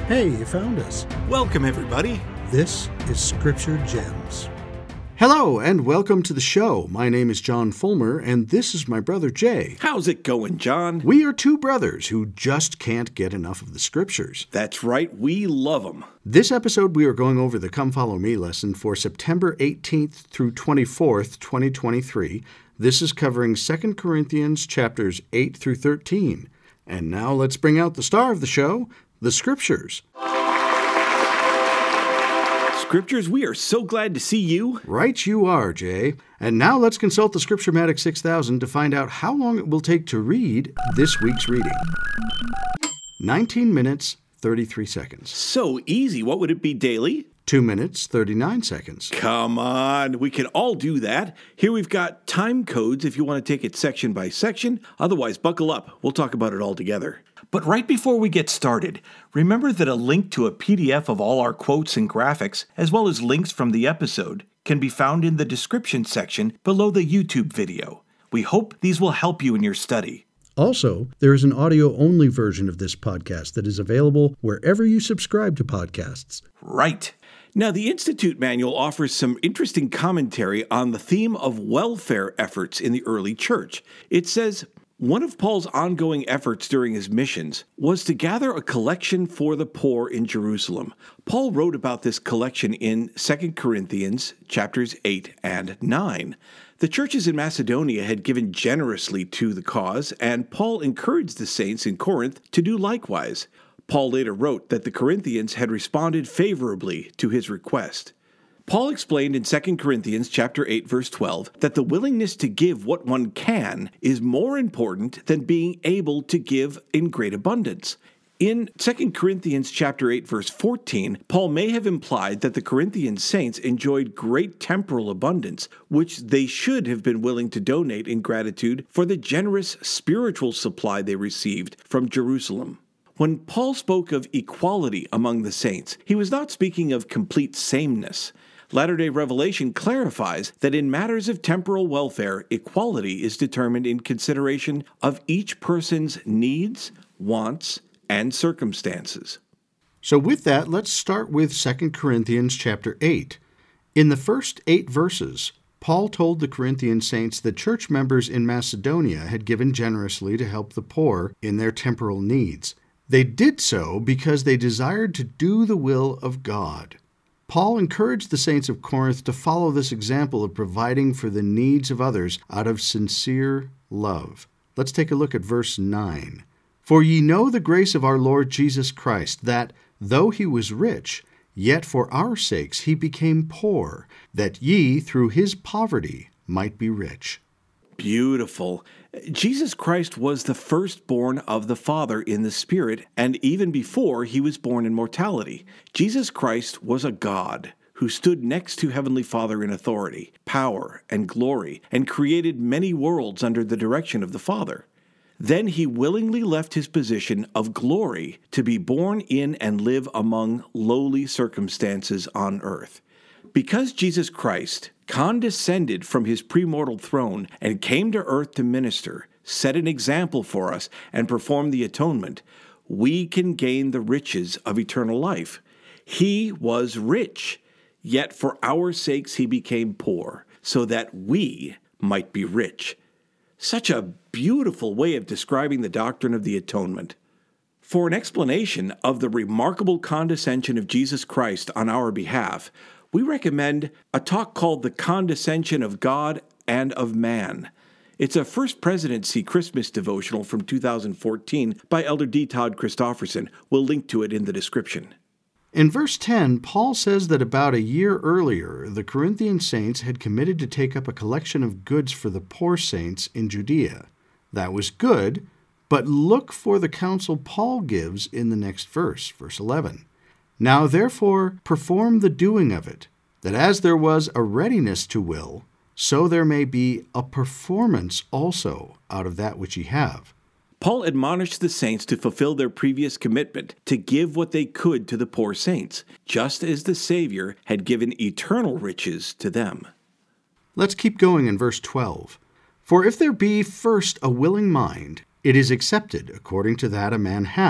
Hey, you found us. Welcome, everybody. This is Scripture Gems. Hello, and welcome to the show. My name is John Fulmer, and this is my brother Jay. How's it going, John? We are two brothers who just can't get enough of the Scriptures. That's right, we love them. This episode, we are going over the Come Follow Me lesson for September 18th through 24th, 2023. This is covering 2 Corinthians chapters 8 through 13. And now let's bring out the star of the show, the Scriptures. Scriptures, we are so glad to see you. Right you are, Jay. And now let's consult the Scripturematic 6000 to find out how long it will take to read this week's reading. 19 minutes, 33 seconds. So easy. What would it be daily? 2 minutes, 39 seconds. Come on, we can all do that. Here we've got time codes if you want to take it section by section. Otherwise, buckle up. We'll talk about it all together. But right before we get started, remember that a link to a PDF of all our quotes and graphics, as well as links from the episode, can be found in the description section below the YouTube video. We hope these will help you in your study. Also, there is an audio-only version of this podcast that is available wherever you subscribe to podcasts. Right. Now, the Institute Manual offers some interesting commentary on the theme of welfare efforts in the early church. It says, one of Paul's ongoing efforts during his missions was to gather a collection for the poor in Jerusalem. Paul wrote about this collection in 2 Corinthians chapters 8 and 9. The churches in Macedonia had given generously to the cause, and Paul encouraged the saints in Corinth to do likewise. Paul later wrote that the Corinthians had responded favorably to his request. Paul explained in 2 Corinthians chapter 8, verse 12, that the willingness to give what one can is more important than being able to give in great abundance. In 2 Corinthians chapter 8, verse 14, Paul may have implied that the Corinthian saints enjoyed great temporal abundance, which they should have been willing to donate in gratitude for the generous spiritual supply they received from Jerusalem. When Paul spoke of equality among the saints, he was not speaking of complete sameness. Latter-day Revelation clarifies that in matters of temporal welfare, equality is determined in consideration of each person's needs, wants, and circumstances. So with that, let's start with 2 Corinthians chapter 8. In the first 8 verses, Paul told the Corinthian saints that church members in Macedonia had given generously to help the poor in their temporal needs. They did so because they desired to do the will of God. Paul encouraged the saints of Corinth to follow this example of providing for the needs of others out of sincere love. Let's take a look at verse 9. For ye know the grace of our Lord Jesus Christ, that, though he was rich, yet for our sakes he became poor, that ye through his poverty might be rich. Beautiful. Jesus Christ was the firstborn of the Father in the Spirit, and even before he was born in mortality. Jesus Christ was a God who stood next to Heavenly Father in authority, power, and glory, and created many worlds under the direction of the Father. Then he willingly left his position of glory to be born in and live among lowly circumstances on earth. Because Jesus Christ condescended from his premortal throne and came to earth to minister, set an example for us, and perform the atonement, we can gain the riches of eternal life. He was rich, yet for our sakes he became poor, so that we might be rich. Such a beautiful way of describing the doctrine of the atonement. For an explanation of the remarkable condescension of Jesus Christ on our behalf, we recommend a talk called The Condescension of God and of Man. It's a First Presidency Christmas devotional from 2014 by Elder D. Todd Christofferson. We'll link to it in the description. In verse 10, Paul says that about a year earlier, the Corinthian saints had committed to take up a collection of goods for the poor saints in Judea. That was good, but look for the counsel Paul gives in the next verse, verse 11. Now therefore perform the doing of it, that as there was a readiness to will, so there may be a performance also out of that which ye have. Paul admonished the saints to fulfill their previous commitment to give what they could to the poor saints, just as the Savior had given eternal riches to them. Let's keep going in verse 12. For if there be first a willing mind, it is accepted according to that a man hath,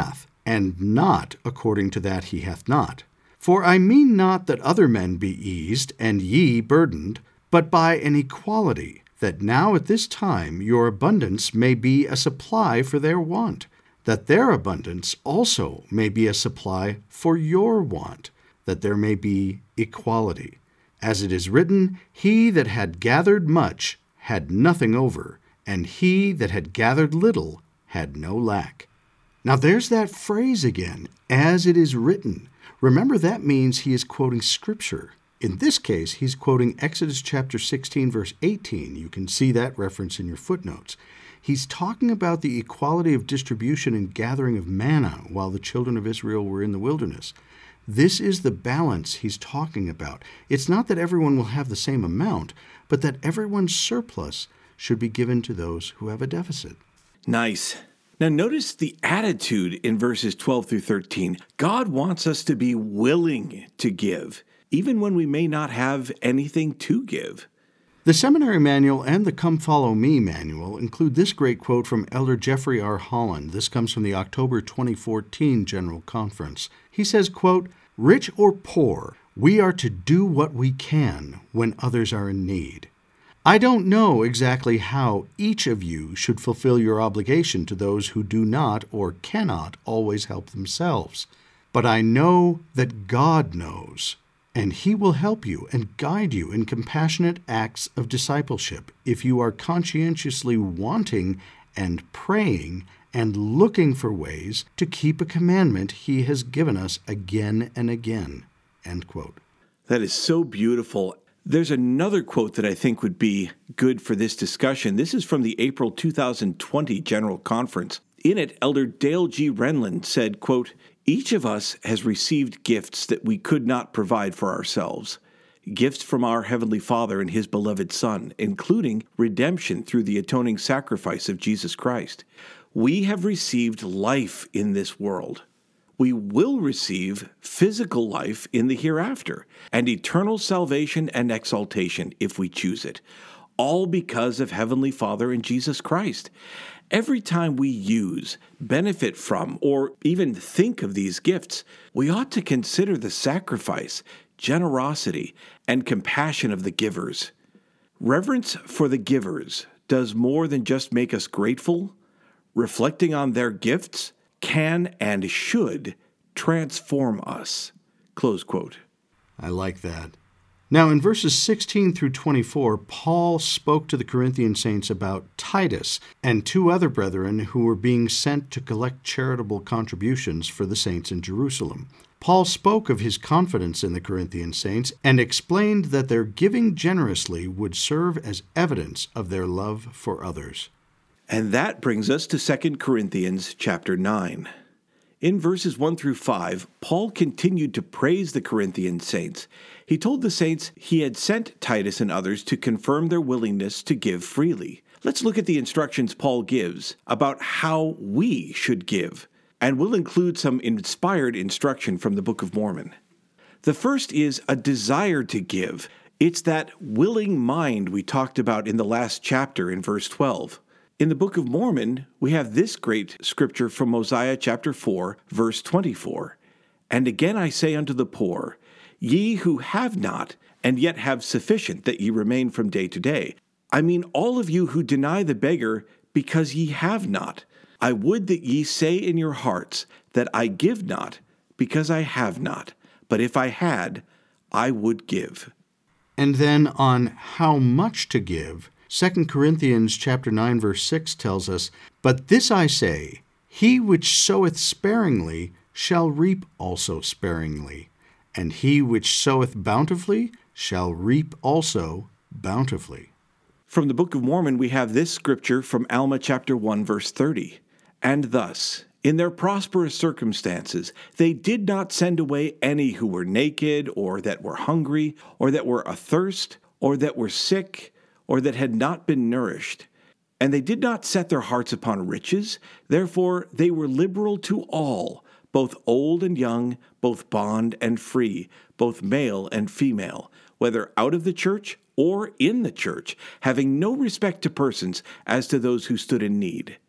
and not according to that he hath not. For I mean not that other men be eased, and ye burdened, but by an equality, that now at this time your abundance may be a supply for their want, that their abundance also may be a supply for your want, that there may be equality. As it is written, he that had gathered much had nothing over, and he that had gathered little had no lack. Now there's that phrase again, as it is written. Remember, that means he is quoting Scripture. In this case, he's quoting Exodus chapter 16, verse 18. You can see that reference in your footnotes. He's talking about the equality of distribution and gathering of manna while the children of Israel were in the wilderness. This is the balance he's talking about. It's not that everyone will have the same amount, but that everyone's surplus should be given to those who have a deficit. Nice. Now notice the attitude in verses 12 through 13. God wants us to be willing to give, even when we may not have anything to give. The Seminary Manual and the Come Follow Me Manual include this great quote from Elder Jeffrey R. Holland. This comes from the October 2014 General Conference. He says, quote, "Rich or poor, we are to do what we can when others are in need. I don't know exactly how each of you should fulfill your obligation to those who do not or cannot always help themselves. But I know that God knows, and He will help you and guide you in compassionate acts of discipleship if you are conscientiously wanting and praying and looking for ways to keep a commandment He has given us again and again." End quote. That is so beautiful. There's another quote that I think would be good for this discussion. This is from the April 2020 General Conference. In it, Elder Dale G. Renlund said, quote, "Each of us has received gifts that we could not provide for ourselves. Gifts from our Heavenly Father and His beloved Son, including redemption through the atoning sacrifice of Jesus Christ. We have received life in this world. We will receive physical life in the hereafter, and eternal salvation and exaltation if we choose it, all because of Heavenly Father and Jesus Christ. Every time we use, benefit from, or even think of these gifts, we ought to consider the sacrifice, generosity, and compassion of the givers. Reverence for the givers does more than just make us grateful. Reflecting on their gifts can and should transform us." Close quote. I like that. Now, in verses 16 through 24, Paul spoke to the Corinthian saints about Titus and two other brethren who were being sent to collect charitable contributions for the saints in Jerusalem. Paul spoke of his confidence in the Corinthian saints and explained that their giving generously would serve as evidence of their love for others. And that brings us to 2 Corinthians chapter 9. In verses 1 through 5, Paul continued to praise the Corinthian saints. He told the saints he had sent Titus and others to confirm their willingness to give freely. Let's look at the instructions Paul gives about how we should give, and we'll include some inspired instruction from the Book of Mormon. The first is a desire to give. It's that willing mind we talked about in the last chapter in verse 12. In the Book of Mormon, we have this great scripture from Mosiah chapter 4, verse 24. "And again I say unto the poor, ye who have not, and yet have sufficient, that ye remain from day to day. I mean all of you who deny the beggar, because ye have not. I would that ye say in your hearts, that I give not, because I have not. But if I had, I would give." And then on how much to give, 2 Corinthians chapter 9, verse 6 tells us, "But this I say, he which soweth sparingly shall reap also sparingly, and he which soweth bountifully shall reap also bountifully." From the Book of Mormon, we have this scripture from Alma chapter 1, verse 30. "And thus, in their prosperous circumstances, they did not send away any who were naked, or that were hungry, or that were athirst, or that were sick, or that had not been nourished. And they did not set their hearts upon riches, therefore they were liberal to all, both old and young, both bond and free, both male and female, whether out of the church or in the church, having no respect to persons as to those who stood in need."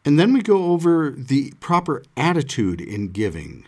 And then we go over the proper attitude in giving.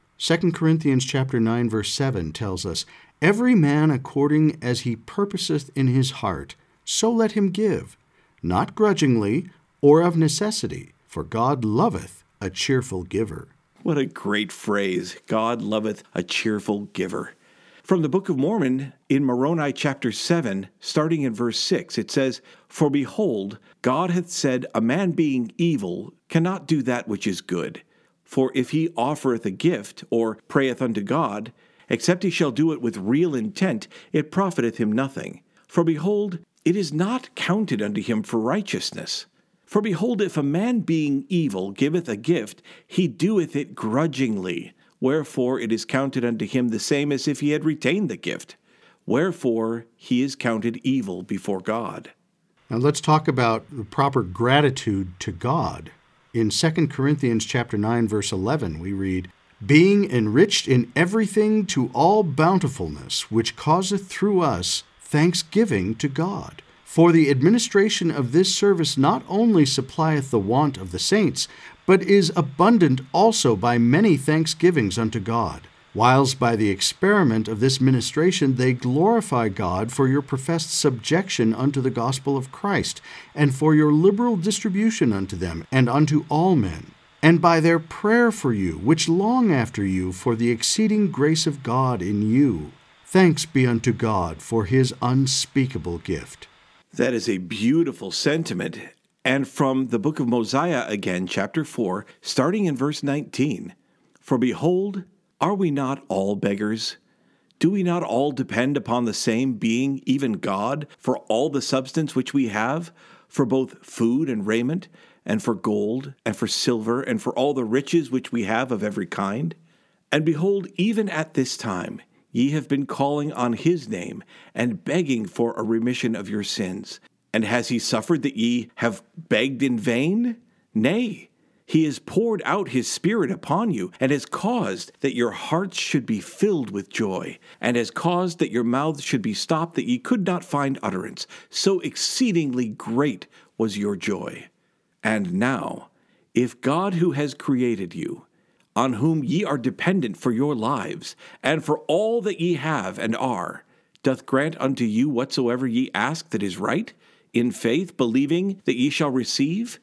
2 Corinthians chapter 9, verse 7 tells us, "Every man according as he purposeth in his heart, so let him give, not grudgingly or of necessity, for God loveth a cheerful giver." What a great phrase. God loveth a cheerful giver. From the Book of Mormon, in Moroni chapter 7, starting in verse 6, it says, "For behold, God hath said, a man being evil cannot do that which is good. For if he offereth a gift, or prayeth unto God, except he shall do it with real intent, it profiteth him nothing. For behold, it is not counted unto him for righteousness. For behold, if a man being evil giveth a gift, he doeth it grudgingly. Wherefore it is counted unto him the same as if he had retained the gift. Wherefore he is counted evil before God." Now let's talk about the proper gratitude to God. In 2 Corinthians chapter 9, verse 11, we read, "Being enriched in everything to all bountifulness, which causeth through us thanksgiving to God. For the administration of this service not only supplieth the want of the saints, but is abundant also by many thanksgivings unto God, whiles by the experiment of this ministration they glorify God for your professed subjection unto the gospel of Christ, and for your liberal distribution unto them and unto all men, and by their prayer for you, which long after you for the exceeding grace of God in you. Thanks be unto God for his unspeakable gift." That is a beautiful sentiment. And from the book of Mosiah again, chapter 4, starting in verse 19, "For behold, are we not all beggars? Do we not all depend upon the same being, even God, for all the substance which we have, for both food and raiment, and for gold, and for silver, and for all the riches which we have of every kind? And behold, even at this time, ye have been calling on his name, and begging for a remission of your sins. And has he suffered that ye have begged in vain? Nay, he has poured out his Spirit upon you, and has caused that your hearts should be filled with joy, and has caused that your mouths should be stopped, that ye could not find utterance. So exceedingly great was your joy. And now, if God who has created you, on whom ye are dependent for your lives, and for all that ye have and are, doth grant unto you whatsoever ye ask that is right, in faith, believing that ye shall receive?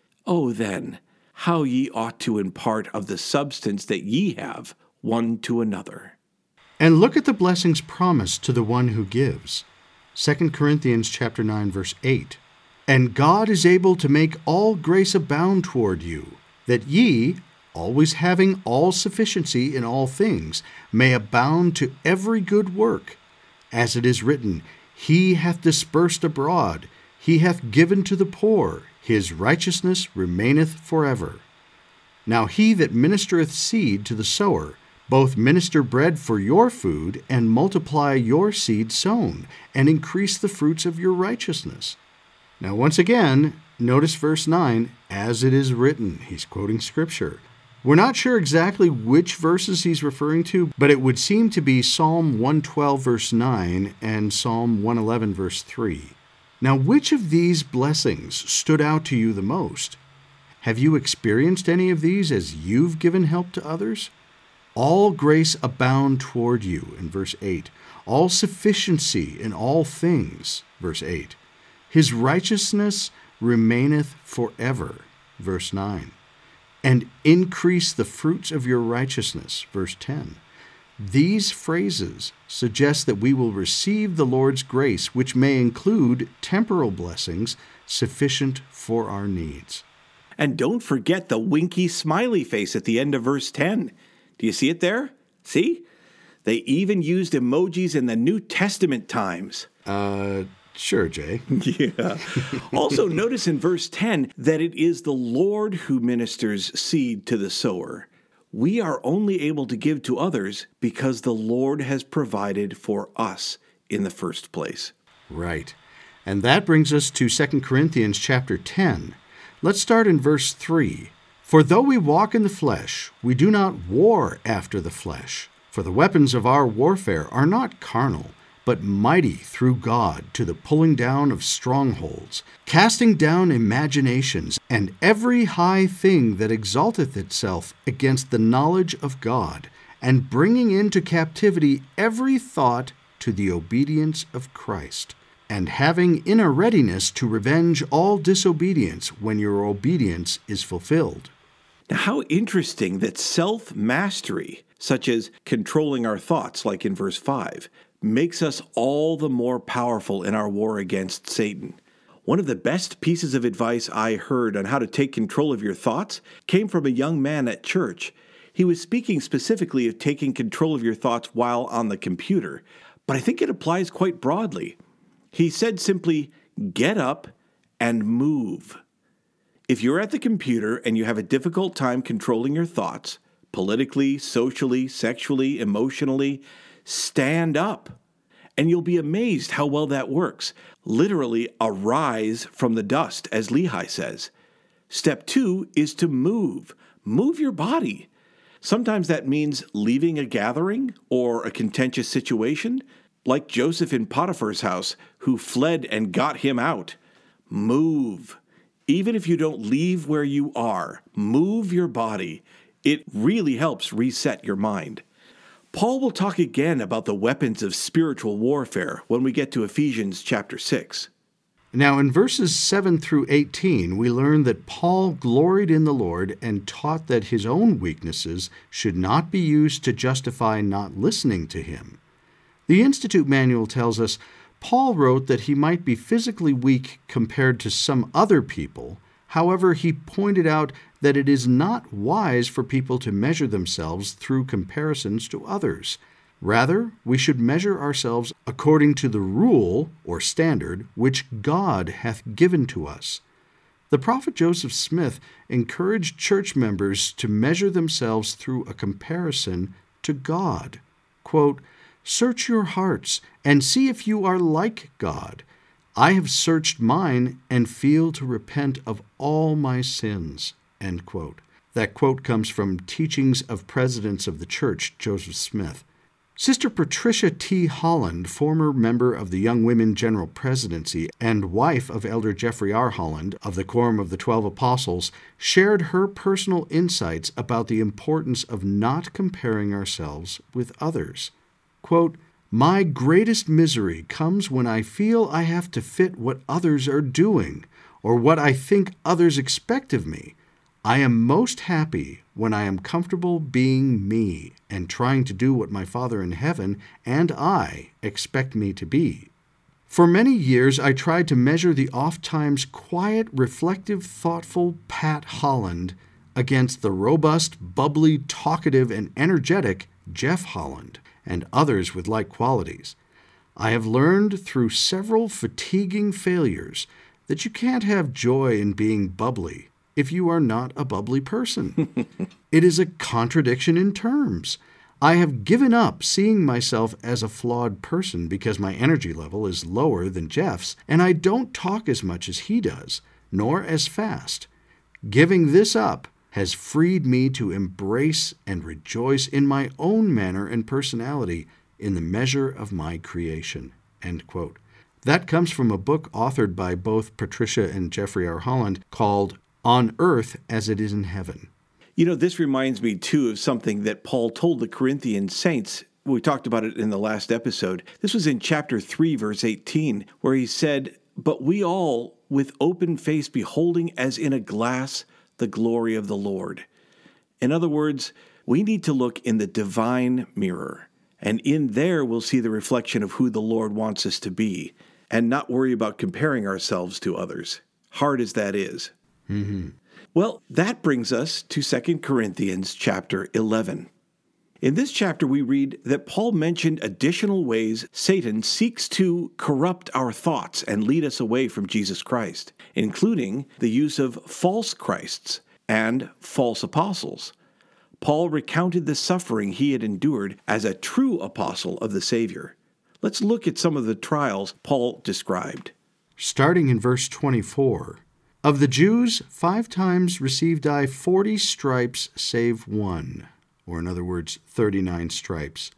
Oh then, how ye ought to impart of the substance that ye have one to another." And look at the blessings promised to the one who gives. 2 Corinthians chapter 9, verse 8. "And God is able to make all grace abound toward you, that ye, always having all sufficiency in all things, may abound to every good work. As it is written, He hath dispersed abroad, He hath given to the poor, His righteousness remaineth forever. Now he that ministereth seed to the sower, both minister bread for your food, and multiply your seed sown, and increase the fruits of your righteousness." Now once again, notice verse 9, "As it is written." He's quoting Scripture. We're not sure exactly which verses he's referring to, but it would seem to be Psalm 112, verse 9, and Psalm 111, verse 3. Now, which of these blessings stood out to you the most? Have you experienced any of these as you've given help to others? "All grace abound toward you," in verse 8. "All sufficiency in all things," verse 8. "His righteousness remaineth forever," verse 9. "And increase the fruits of your righteousness," verse 10. These phrases suggest that we will receive the Lord's grace, which may include temporal blessings sufficient for our needs. And don't forget the winky smiley face at the end of verse 10. Do you see it there? See? They even used emojis in the New Testament times. Sure, Jay. Yeah. Also, notice in verse 10 that it is the Lord who ministers seed to the sower. We are only able to give to others because the Lord has provided for us in the first place. Right. And that brings us to 2 Corinthians chapter 10. Let's start in verse 3. "For though we walk in the flesh, we do not war after the flesh. For the weapons of our warfare are not carnal, but mighty through God to the pulling down of strongholds, casting down imaginations, and every high thing that exalteth itself against the knowledge of God, and bringing into captivity every thought to the obedience of Christ, and having in a readiness to revenge all disobedience when your obedience is fulfilled. Now, how interesting that self-mastery, such as controlling our thoughts, like in verse 5, makes us all the more powerful in our war against Satan. One of the best pieces of advice I heard on how to take control of your thoughts came from a young man at church. He was speaking specifically of taking control of your thoughts while on the computer, but I think it applies quite broadly. He said simply, get up and move. If you're at the computer and you have a difficult time controlling your thoughts, politically, socially, sexually, emotionally, stand up. And you'll be amazed how well that works. Literally, arise from the dust, as Lehi says. Step 2 is to move. Move your body. Sometimes that means leaving a gathering or a contentious situation, like Joseph in Potiphar's house, who fled and got him out. Move. Even if you don't leave where you are, move your body. It really helps reset your mind. Paul will talk again about the weapons of spiritual warfare when we get to Ephesians chapter 6. Now, in verses 7 through 18, we learn that Paul gloried in the Lord and taught that his own weaknesses should not be used to justify not listening to him. The Institute Manual tells us Paul wrote that he might be physically weak compared to some other people. However, he pointed out that it is not wise for people to measure themselves through comparisons to others. Rather, we should measure ourselves according to the rule or standard which God hath given to us. The prophet Joseph Smith encouraged church members to measure themselves through a comparison to God. Quote, "Search your hearts and see if you are like God. I have searched mine and feel to repent of all my sins." End quote. That quote comes from Teachings of Presidents of the Church, Joseph Smith. Sister Patricia T. Holland, former member of the Young Women General Presidency and wife of Elder Jeffrey R. Holland of the Quorum of the 12 Apostles, shared her personal insights about the importance of not comparing ourselves with others. Quote, "My greatest misery comes when I feel I have to fit what others are doing or what I think others expect of me. I am most happy when I am comfortable being me and trying to do what my Father in heaven and I expect me to be. For many years I tried to measure the oft-times quiet, reflective, thoughtful Pat Holland against the robust, bubbly, talkative, and energetic Jeff Holland and others with like qualities. I have learned through several fatiguing failures that you can't have joy in being bubbly if you are not a bubbly person. It is a contradiction in terms. I have given up seeing myself as a flawed person because my energy level is lower than Jeff's, and I don't talk as much as he does, nor as fast. Giving this up has freed me to embrace and rejoice in my own manner and personality in the measure of my creation." End quote. That comes from a book authored by both Patricia and Jeffrey R. Holland called On Earth as It Is in Heaven. You know, this reminds me, too, of something that Paul told the Corinthian saints. We talked about it in the last episode. This was in chapter 3, verse 18, where he said, "But we all, with open face, beholding as in a glass the glory of the Lord." In other words, we need to look in the divine mirror, and in there we'll see the reflection of who the Lord wants us to be, and not worry about comparing ourselves to others, hard as that is. Mm-hmm. Well, that brings us to 2 Corinthians chapter 11. In this chapter, we read that Paul mentioned additional ways Satan seeks to corrupt our thoughts and lead us away from Jesus Christ, including the use of false Christs and false apostles. Paul recounted the suffering he had endured as a true apostle of the Savior. Let's look at some of the trials Paul described. Starting in verse 24, "Of the Jews 5 times received I 40 stripes save one," or in other words, 39 stripes.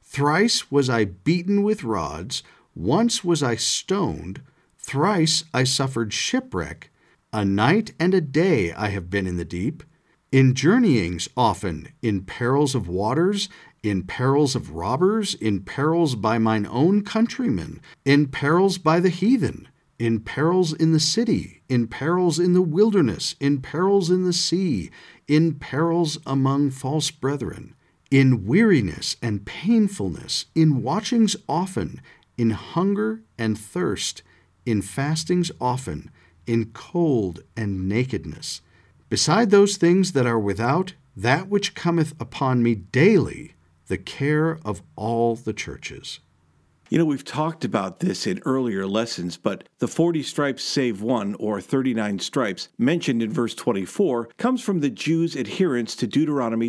Thrice was I beaten with rods, once was I stoned, thrice I suffered shipwreck. A night and a day I have been in the deep, in journeyings often, in perils of waters, in perils of robbers, in perils by mine own countrymen, in perils by the heathen, in perils in the city, in perils in the wilderness, in perils in the sea, in perils among false brethren, in weariness and painfulness, in watchings often, in hunger and thirst, in fastings often, in cold and nakedness. Beside those things that are without, that which cometh upon me daily, the care of all the churches. You know, we've talked about this in earlier lessons, but the 40 stripes save one, or 39 stripes, mentioned in verse 24, comes from the Jews' adherence to Deuteronomy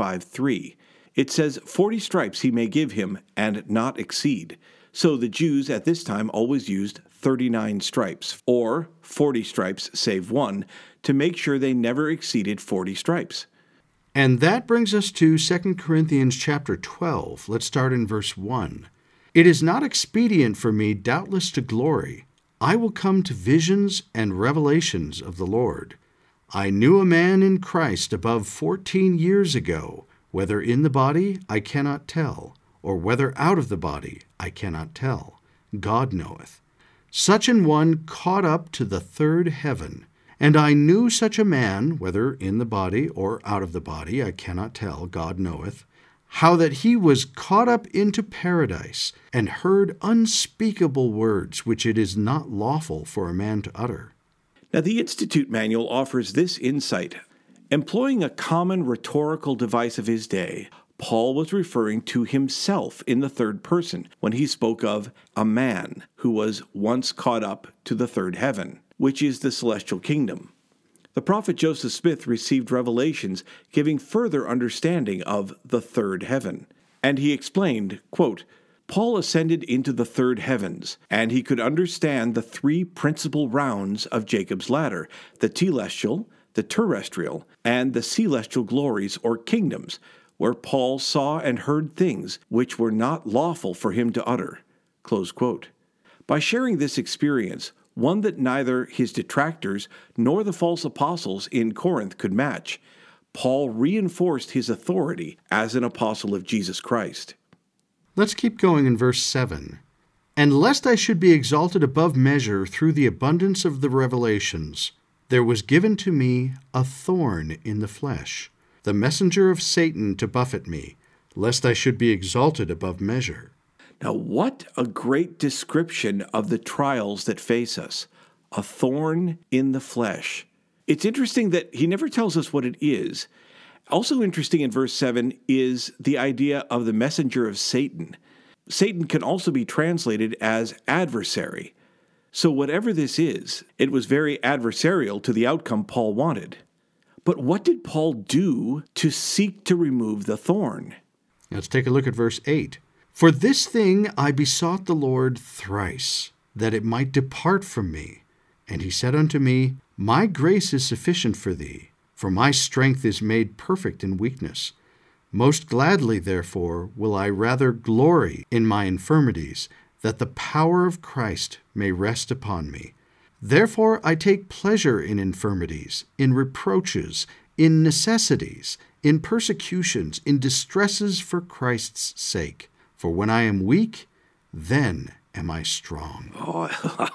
25:3. It says, 40 stripes he may give him, and not exceed. So the Jews at this time always used 39 stripes, or 40 stripes save one, to make sure they never exceeded 40 stripes. And that brings us to 2 Corinthians chapter 12. Let's start in verse 1. It is not expedient for me, doubtless, to glory. I will come to visions and revelations of the Lord. I knew a man in Christ above 14 years ago, whether in the body I cannot tell, or whether out of the body I cannot tell. God knoweth. Such an one caught up to the third heaven. And I knew such a man, whether in the body or out of the body, I cannot tell, God knoweth, how that he was caught up into paradise, and heard unspeakable words, which it is not lawful for a man to utter. Now, the Institute Manual offers this insight. Employing a common rhetorical device of his day, Paul was referring to himself in the third person when he spoke of a man who was once caught up to the third heaven, which is the celestial kingdom. The prophet Joseph Smith received revelations giving further understanding of the third heaven. And he explained, quote, Paul ascended into the third heavens, and he could understand the three principal rounds of Jacob's ladder, the telestial, the terrestrial, and the celestial glories or kingdoms, where Paul saw and heard things which were not lawful for him to utter. Close quote. By sharing this experience, one that neither his detractors nor the false apostles in Corinth could match, Paul reinforced his authority as an apostle of Jesus Christ. Let's keep going in verse 7. And lest I should be exalted above measure through the abundance of the revelations, there was given to me a thorn in the flesh, the messenger of Satan to buffet me, lest I should be exalted above measure. Now, what a great description of the trials that face us. A thorn in the flesh. It's interesting that he never tells us what it is. Also interesting in verse 7 is the idea of the messenger of Satan. Satan can also be translated as adversary. So whatever this is, it was very adversarial to the outcome Paul wanted. But what did Paul do to seek to remove the thorn? Let's take a look at verse 8. For this thing I besought the Lord thrice, that it might depart from me. And he said unto me, My grace is sufficient for thee, for my strength is made perfect in weakness. Most gladly, therefore, will I rather glory in my infirmities, that the power of Christ may rest upon me. Therefore I take pleasure in infirmities, in reproaches, in necessities, in persecutions, in distresses for Christ's sake. For when I am weak, then am I strong. Oh,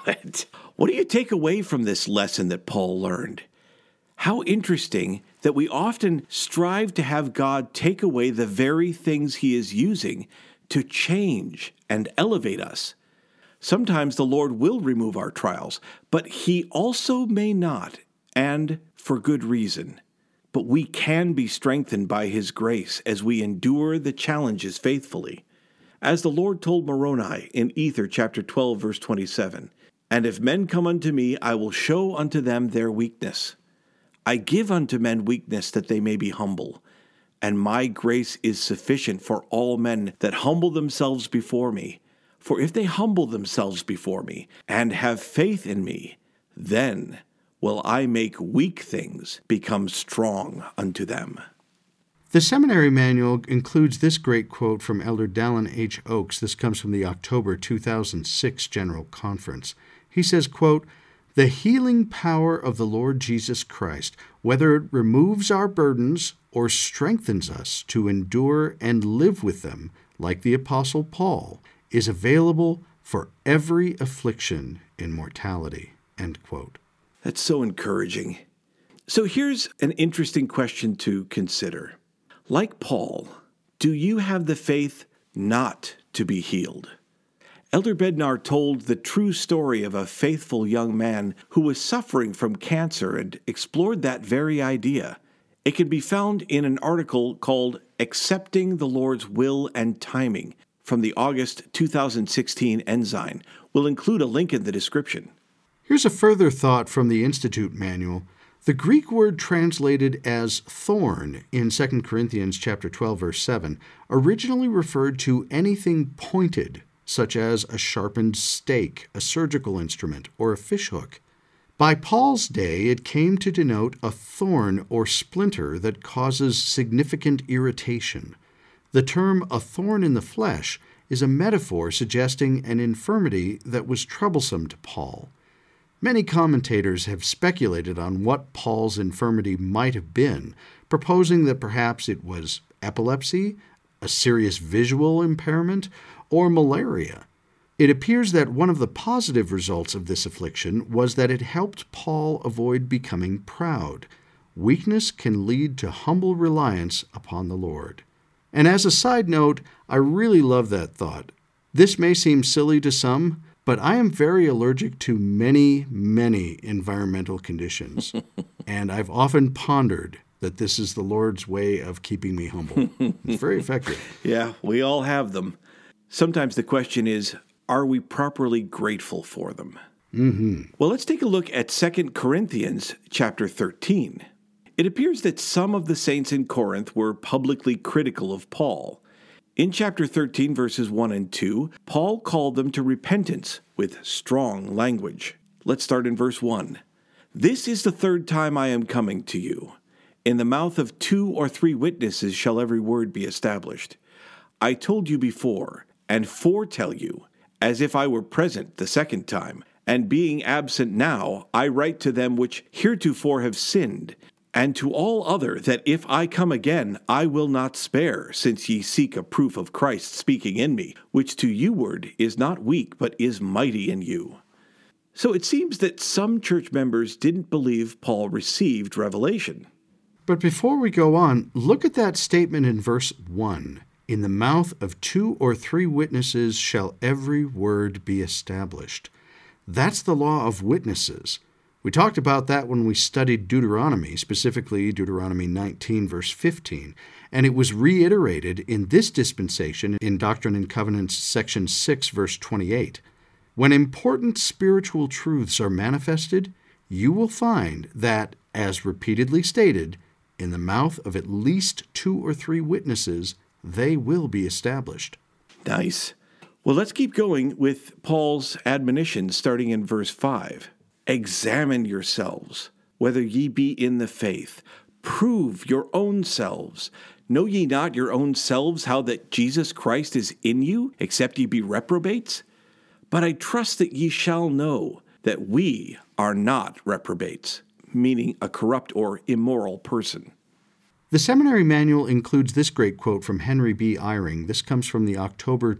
what do you take away from this lesson that Paul learned? How interesting that we often strive to have God take away the very things he is using to change and elevate us. Sometimes the Lord will remove our trials, but he also may not, and for good reason. But we can be strengthened by his grace as we endure the challenges faithfully. As the Lord told Moroni in Ether chapter 12, verse 27, And if men come unto me, I will show unto them their weakness. I give unto men weakness that they may be humble, and my grace is sufficient for all men that humble themselves before me. For if they humble themselves before me, and have faith in me, then will I make weak things become strong unto them. The seminary manual includes this great quote from Elder Dallin H. Oakes. This comes from the October 2006 General Conference. He says, quote, "The healing power of the Lord Jesus Christ, whether it removes our burdens or strengthens us to endure and live with them, like the Apostle Paul, is available for every affliction in mortality." End quote. That's so encouraging. So here's an interesting question to consider. Like Paul, do you have the faith not to be healed? Elder Bednar told the true story of a faithful young man who was suffering from cancer and explored that very idea. It can be found in an article called Accepting the Lord's Will and Timing from the August 2016 Ensign. We'll include a link in the description. Here's a further thought from the Institute Manual. The Greek word translated as thorn in 2 Corinthians chapter 12, verse 7, originally referred to anything pointed, such as a sharpened stake, a surgical instrument, or a fishhook. By Paul's day, it came to denote a thorn or splinter that causes significant irritation. The term "a thorn in the flesh" is a metaphor suggesting an infirmity that was troublesome to Paul. Many commentators have speculated on what Paul's infirmity might have been, proposing that perhaps it was epilepsy, a serious visual impairment, or malaria. It appears that one of the positive results of this affliction was that it helped Paul avoid becoming proud. Weakness can lead to humble reliance upon the Lord. And as a side note, I really love that thought. This may seem silly to some, but I am very allergic to many, many environmental conditions, and I've often pondered that this is the Lord's way of keeping me humble. It's very effective. Yeah, we all have them. Sometimes the question is, are we properly grateful for them? Well, let's take a look at 2 Corinthians chapter 13. It appears that some of the saints in Corinth were publicly critical of Paul. In chapter 13, verses 1 and 2, Paul called them to repentance with strong language. Let's start in verse 1. "This is the third time I am coming to you. In the mouth of 2 or 3 witnesses shall every word be established. I told you before, and foretell you, as if I were present the second time, and being absent now, I write to them which heretofore have sinned, and to all other that if I come again, I will not spare, since ye seek a proof of Christ speaking in me, which to youward is not weak, but is mighty in you." So it seems that some church members didn't believe Paul received revelation. But before we go on, look at that statement in verse 1. "In the mouth of 2 or 3 witnesses shall every word be established." That's the law of witnesses. We talked about that when we studied Deuteronomy, specifically Deuteronomy 19, verse 15, and it was reiterated in this dispensation in Doctrine and Covenants, section 6, verse 28. When important spiritual truths are manifested, you will find that, as repeatedly stated, in the mouth of at least 2 or 3 witnesses, they will be established. Nice. Well, let's keep going with Paul's admonition starting in verse 5. "Examine yourselves, whether ye be in the faith. Prove your own selves. Know ye not your own selves how that Jesus Christ is in you, except ye be reprobates? But I trust that ye shall know that we are not reprobates," meaning a corrupt or immoral person. The seminary manual includes this great quote from Henry B. Eyring. This comes from the October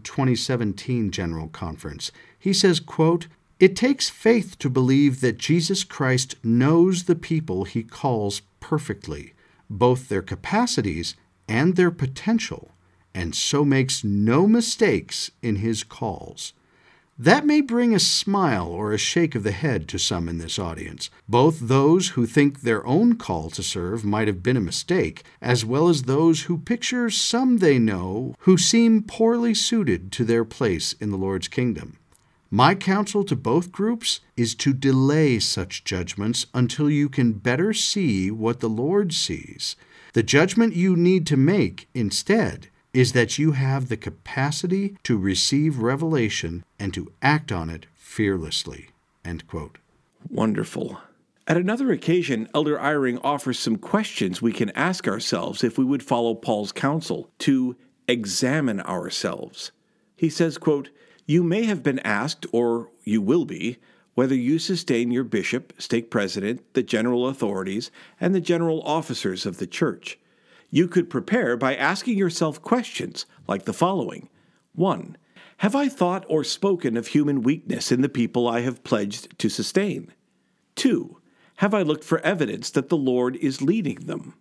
2017 General Conference. He says, quote, "It takes faith to believe that Jesus Christ knows the people he calls perfectly, both their capacities and their potential, and so makes no mistakes in his calls. That may bring a smile or a shake of the head to some in this audience, both those who think their own call to serve might have been a mistake, as well as those who picture some they know who seem poorly suited to their place in the Lord's kingdom. My counsel to both groups is to delay such judgments until you can better see what the Lord sees. The judgment you need to make, instead, is that you have the capacity to receive revelation and to act on it fearlessly." End quote. Wonderful. At another occasion, Elder Eyring offers some questions we can ask ourselves if we would follow Paul's counsel to examine ourselves. He says, quote, "You may have been asked, or you will be, whether you sustain your bishop, stake president, the general authorities, and the general officers of the church. You could prepare by asking yourself questions like the following. 1. Have I thought or spoken of human weakness in the people I have pledged to sustain? 2. Have I looked for evidence that the Lord is leading them?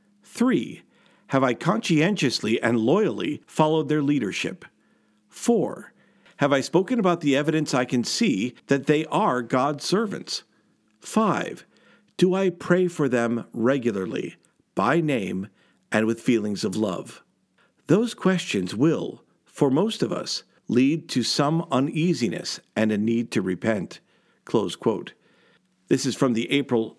3. Have I conscientiously and loyally followed their leadership? 4. Have I spoken about the evidence I can see that they are God's servants? 5. Do I pray for them regularly, by name, and with feelings of love? Those questions will, for most of us, lead to some uneasiness and a need to repent." Close quote. This is from the April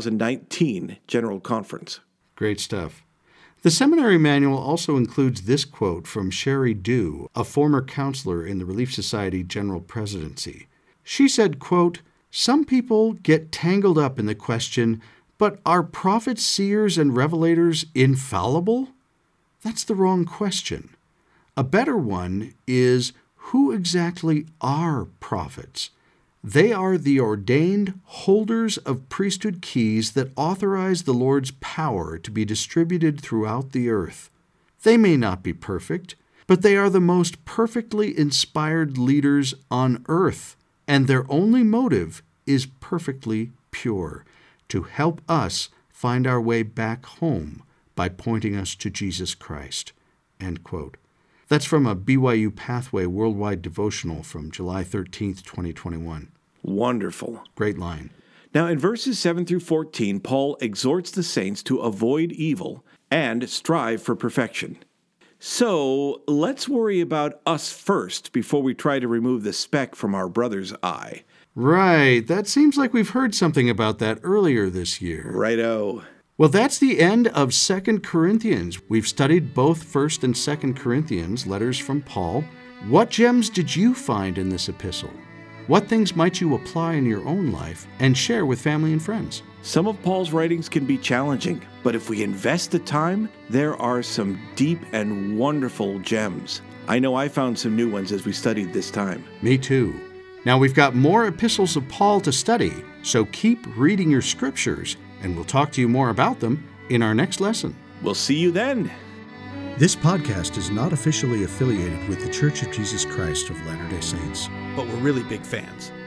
2019 General Conference. Great stuff. The seminary manual also includes this quote from Sherry Dew, a former counselor in the Relief Society General Presidency. She said, quote, "Some people get tangled up in the question, but are prophets, seers, and revelators infallible? That's the wrong question. A better one is, who exactly are prophets? They are the ordained holders of priesthood keys that authorize the Lord's power to be distributed throughout the earth. They may not be perfect, but they are the most perfectly inspired leaders on earth, and their only motive is perfectly pure, to help us find our way back home by pointing us to Jesus Christ." End quote. That's from a BYU Pathway Worldwide Devotional from July 13th, 2021. Wonderful. Great line. Now, in verses 7 through 14, Paul exhorts the saints to avoid evil and strive for perfection. So, let's worry about us first before we try to remove the speck from our brother's eye. Right. That seems like we've heard something about that earlier this year. Righto. Well, that's the end of 2 Corinthians. We've studied both 1 and 2 Corinthians, letters from Paul. What gems did you find in this epistle? What things might you apply in your own life and share with family and friends? Some of Paul's writings can be challenging, but if we invest the time, there are some deep and wonderful gems. I know I found some new ones as we studied this time. Me too. Now we've got more epistles of Paul to study, so keep reading your scriptures, and we'll talk to you more about them in our next lesson. We'll see you then. This podcast is not officially affiliated with The Church of Jesus Christ of Latter-day Saints. But we're really big fans.